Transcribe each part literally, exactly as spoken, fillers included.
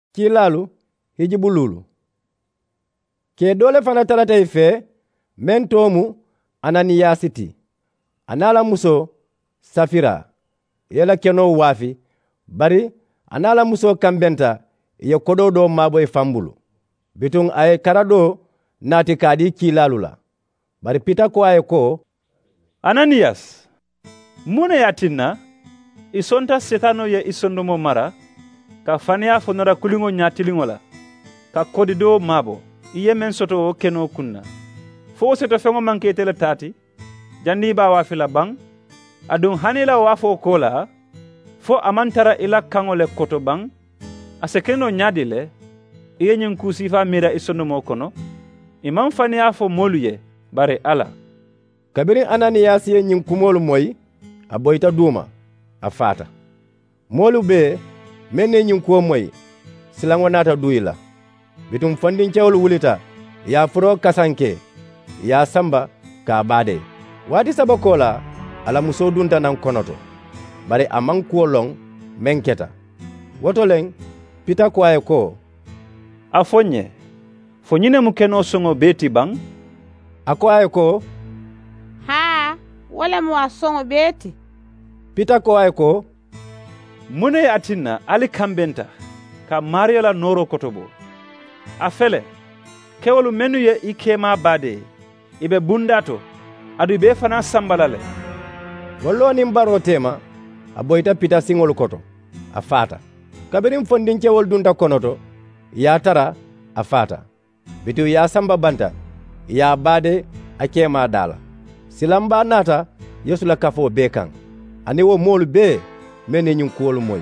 kilalu hijibululu ke dole fana talatay fe men tomu ananiyasiti anala muso safira yela keno wafi bari anala muso kambenta ye kodo do maboy fambulu bitun ay karado nati kadi kilalu la bari pita ko ay ko Ananias mune yatinna isonta setano ye isondomo mara ka fania fonora kulingo nyatilingo la ka kodido mabo iye men soto keno kunna fo seto fengo manke tele tati jandi ba wa fila bang adun hanila wa fo kola fo amantara ila kangole koto bang asekeno nyadile iye nyin kusifa mira isondomo kono imam fania fo moluye bare ala kabiri Ananias ye nyin kumolu moy aboyta duma afata molu be menne nyin ko moy silango nata duyila bitum fandin cewol wulita ya furo kasanke ya samba ka bade wadi sabakola ala muso dunta nan konoto bare amang ko long menketa wotolen pita ko ay ko afonye fonyine mukeno songo beti bang ako ay ko ha wala mo songo beti pita ko ay ko mune atinna ali kambenta ka mariola noro kotobo afele kewolu menu ye ikema bade ibe bundato adu ibe fana sambalale gollo ni mbaro tema aboyta pita singol koto afata kabirim fondin cewol dunta konoto ya tara afata bitu ya samba banta ya bade akema dala silamba nata yesu la kafo bekan ani wo molu be mene nyun kuwolu moy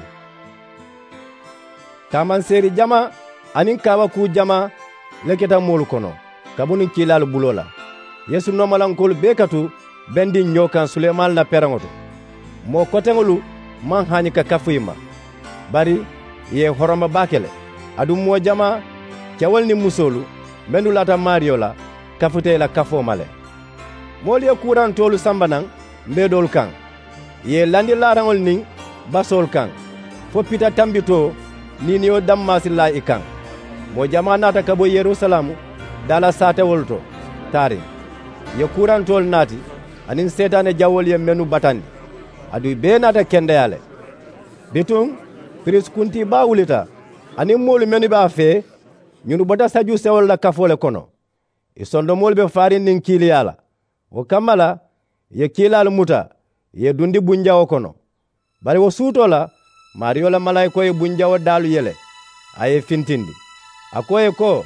kaman seri jama anin kawa ku jama leketa molu kono kabuni kilalu bulola yesu nomalankolu bekatu bendi nyokan suleman la perangoto mo kotengolu man hani ka kafuyima bari ye horoma bakele adu mo jama cewol ni musolu mendu lata mario la kafute la kafo male moli ye kuran tolu sambanan mbedol kan ye landi larangol ning basol kan fo pita tambito nini yo dammasilla ikan mo jama nata kabo Yerusalemu dala sate wolto tari ye kurantol nati anin setane jawol ye menu batandi adu be nata kendeyale bitun pris kunti ba wulita anin molu menu ba fe nyunu bota saju sewol la kafole kono isondo mol be farin nin kiliyala o kamala ye kilal muta ye dundi bunjawo kono bari wo suutola mario la malayiko ye bunjawo dalu yele aye fintindi akoye ko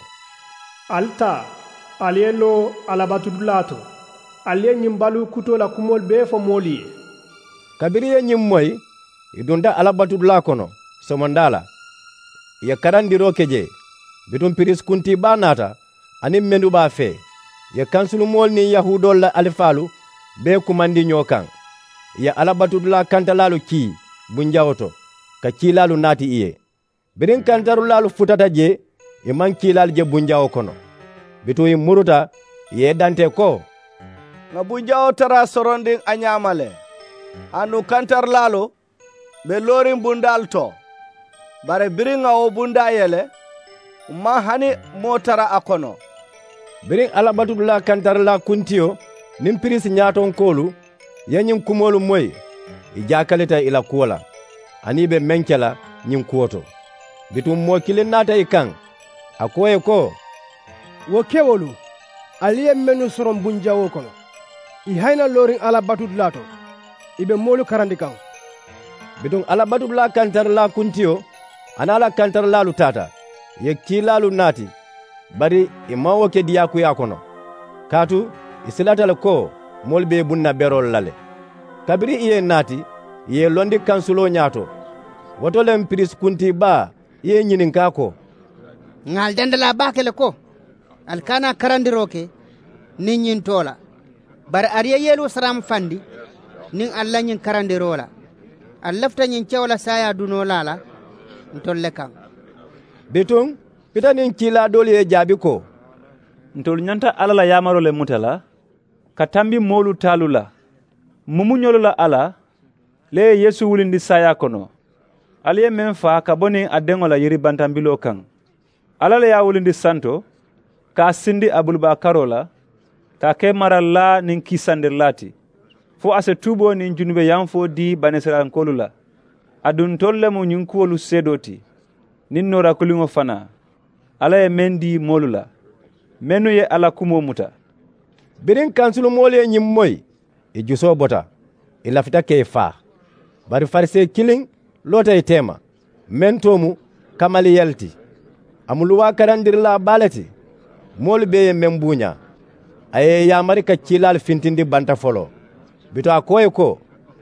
alta alielo alabatudulato aliye nyimbalu kutola kumol be fo moliye kabiri ye nyim moy idunda alabatudula kono somondala ye karandiro keje bitum piris kunti banata ani mendu ba fe ye kansulu mol ni yahudol la alifalu be kumandi nyokan ya alabatudula kantalalu ki bunjawoto ka kilalu nati iye birin kantaru lalu futata je e man kilal je bunjawo kono bitu yi muruta ye dante ko nga bunjawo tara sorondin anyamale anu kantar lalu be lorin bundal to bare birin nga o bunda yele ma hani motara akono birin alabatudula kantar la kuntiyo nim piris nyaton kolu yanyin kumolu moy ijakalita ila kuola ani be menkela nyin kuoto bitum mo kilin nata ikan akoye ko wo kewolu aliye menu soron bunjawo kono i hayna lorin ala batudula to ibe molu karandi kan bitum ala batudula kantar la kuntiyo anala kantar la lutata ye kilalu nati bari imawo ke diyaku ya kono katu isilatale ko molbe bunna berol lale kabiri iye nati ye londi kansulo nyato wotolem pris kunti ba ye nyininka ko ngal dendala bakele ko alkana karandiroke nin nyin tola bar ariya yelu saram fandi nin alla nyin karandirola allafta nyin cewla saya duno lala ntolle kan bitum pitanin kila dole ye jabi ko ntol nyanta alala yamaro le mutala katambi molu talula mumu nyolola ala le yesu wulindi saya kono ali ye men fa ka boni a deŋo la yiri bantambilo kaŋ. Ala le y'a wulindi santo k'a sindi a buluba karo la k'a ke maralla niŋ kisandirila ti fo a se tuubo niŋ junube yanfo di banisirankolu la. A dun tolu le mu ñiŋ kuwolu seedo ti niŋ noora kuliŋo fana. Ala ye meŋ di moolu la mennu ye Ala kumo muta. Biriŋ kansulu moolu ye ñiŋ moyi, i jusoo bota, i lafita ke i faa. Bari farisee kiliŋ loota i teema, meŋ to mu Kamaliyeli ti. A mu luwa karandirila baa le ti. Moolu bee ye meŋ buuña. A ye yaamari ka ciilaalu fintindi banta folo. Bito a ko ye ko,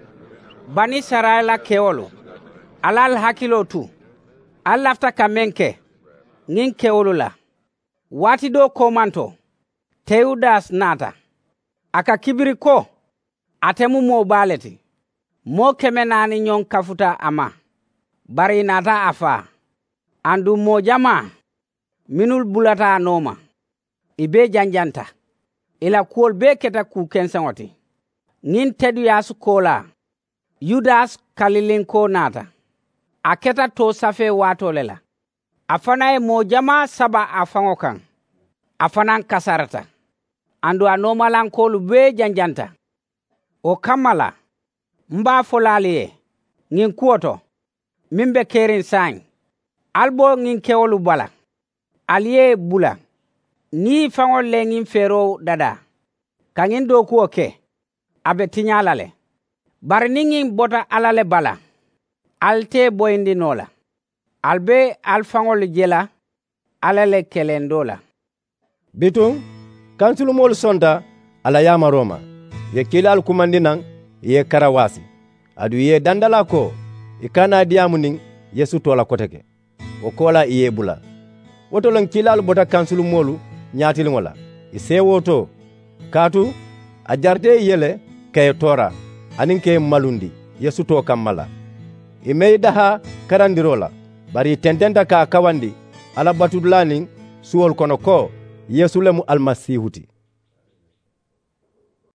bani Israyila kewolu, alal hakkilo tu, al lafta ka meŋ ke ŋiŋ kewolu la. Waati do komanto, Teudas naata. A ka kibiri ko, ate mu moo baa le ti. Moo keme naani ñoŋ kafuta a ma, bari i naata a faa. Andu moo jamaa minul bulata a nooma, i bee janjanta. I la kuwolu bee keta kuu kenseŋo ti. Ŋiŋ Teduyasi ko la, Yudas Kalilinko naata. A keta to safe waato le la. A fana ye moo jamaa saba a faŋo kaŋ. A fanaŋ kasarata. Andu a noomalankoolu bee janjanta. O kamma la, mbaa folaalu ye, ŋiŋ kuwo to, miŋ be keeriŋ saayiŋ, ali bo ŋiŋ kewolu bala, ali ye bula, niŋ i faŋolu le ŋiŋ feeroo dada, ka ŋiŋ dookuwo ke, a be tiña la le. Bari niŋ ŋiŋ bota Ala le bala, ali te boyindi noo la. Ali be ali faŋolu je la Ala le kelendo la. Bituŋ, kansulu moolu sonta Ala yamaroo ma. Ye kiilaalu kumandi naŋ, i ye kara waasi. Adu i ye dandala ko, i kana diyaamu niŋ Yesu to la kote ke. Wo ko la i ye bula. Woto loŋ kiilaalu bota kansulu moolu ñaatiliŋo la. I seewo to, kaatu a jarite i ye le ka ye toora aniŋ ka ye malundi Yesu to kamma la. I me i daha karandiro la, bari i tententa k'a kawandi Ala batudula niŋ suwolu kono ko Yesu le mu Almasihu ti.